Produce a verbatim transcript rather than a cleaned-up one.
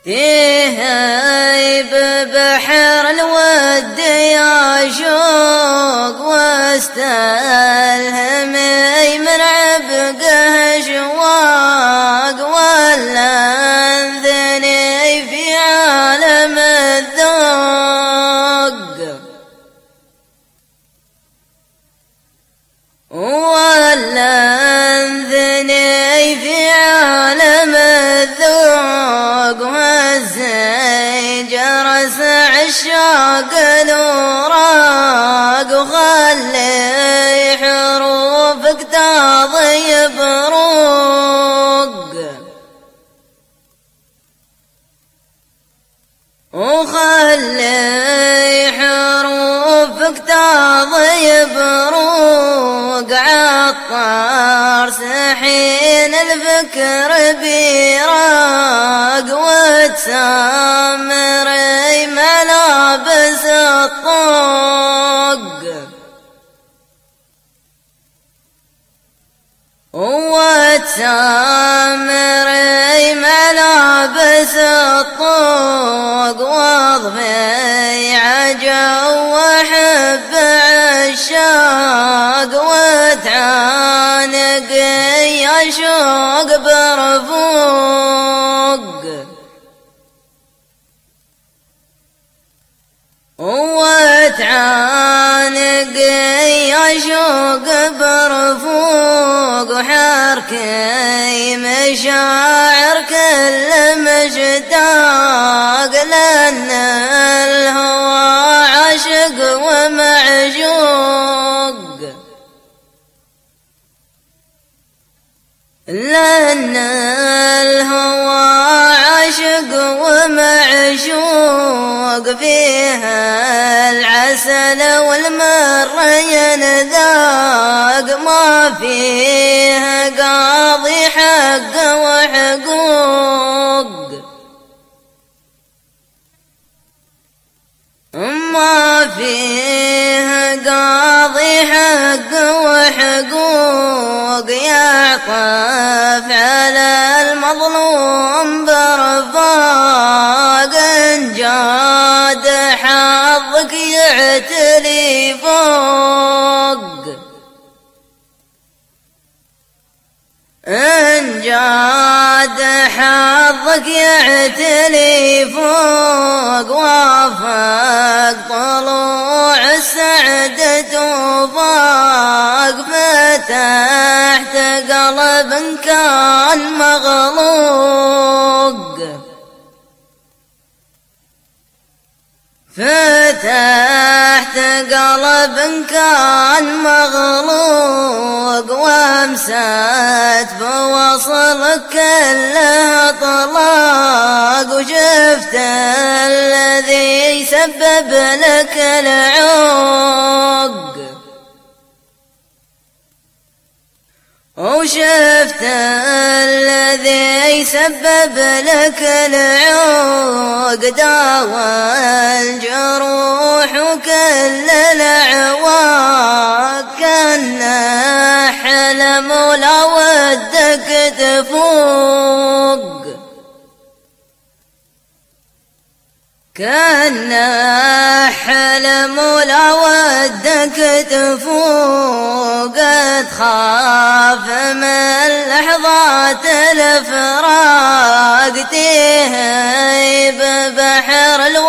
تهيب بحر الود يا شوق واستلهمي من عبقه شواق ولا انثني في عالم الذوق ولا انثني في عالم الذوق وهزي جرس عشاق الوراق وخلي حروفك تضيب روق وخلي حروفك تضيب روق عطار سحين الفكر بيراق وتسامري ملابس الطوق وتسامري ملابس الطوق واضفي عجو وحب عشاق وتعانقي يا شوق برفوق وتعانقي يا شوق برفوق وحركي مشاعر كل مشتاق لأن الهوى عاشق ومعشوق لأن الهوى عاشق ومعشوق فيها العسل والمر ينذاق ما فيها قاضي حق وحقوق ما فيها قاضي حق وحقوق يعطف على المظلوم برفاق إن جاد حظك يعتلي فوق إن جاد حظك يعتلي فوق وافق طلوع السعد توفاق فتحت قلب كان مغلوق فتحت قلب كان مغلوق وامسات بوصلك كله طلاق وشفت الذي سبب لك العوق وشفت الذي سبب لك العوق داوى الجروح وكل العواق كان حلم ولا ودك تفوق كان حلم ولا ودك تفوق تخاف من لحظات الفراق تهيب بحر الوراق